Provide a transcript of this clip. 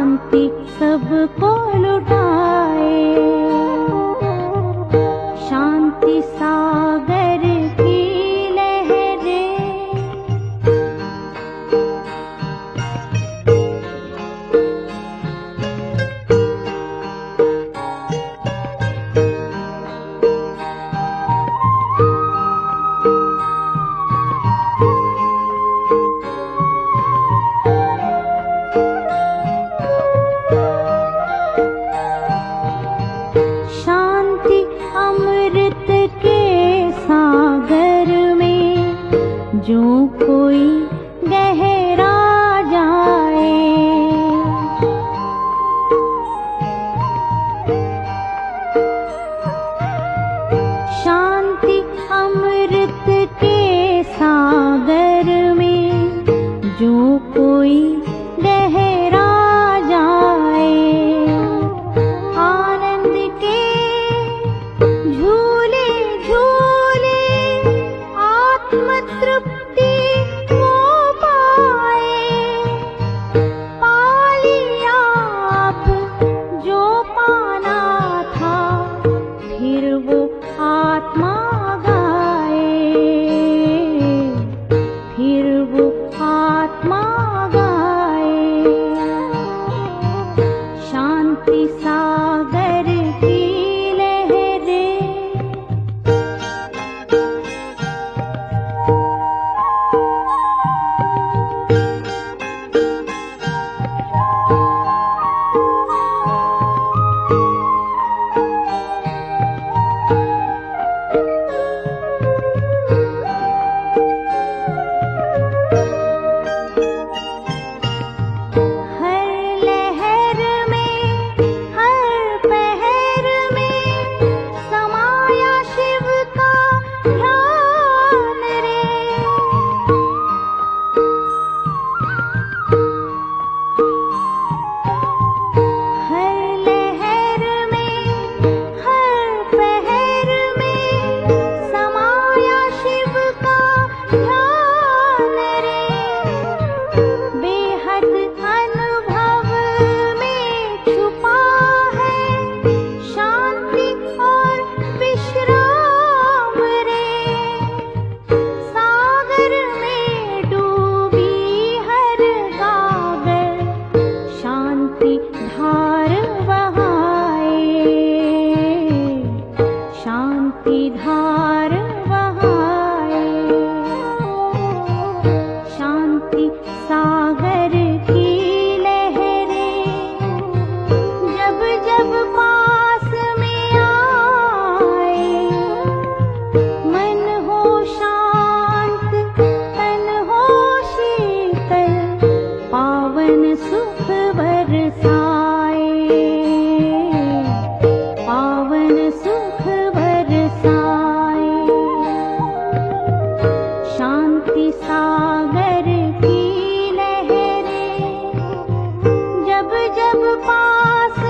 शांति सबको लुटाए, शांति सागर की लहरें। शांति अमृत के सागर में जो कोई गहरा जाए, शांति अमृत के सागर में जो कोई गहरा जाए, आनंद के झूले झूले आत्म तृप्ति वो पाए। पा लिया अब जो पाना था, फिर वो आत्मा गाए, फिर वो आत्मा गाए। शांति सागर की लहरें। हर लहर में, हर पहर में समाया शिव का ध्यान रे। हर लहर में, हर पहर में समाया शिव का ध्यान रे। बेहद अनुभव में छुपा है शांति और विश्राम रे। सागर में डूबी हर गागर, शांति धार बहाए, शांति धार बहाए। शांति सागर की लहरें जब जब पास में आए, मन हो शांत तन हो शीतल, पावन सुख बरसाए, पावन सुख बरसाए। शांति सागर की लहरें जब जब पास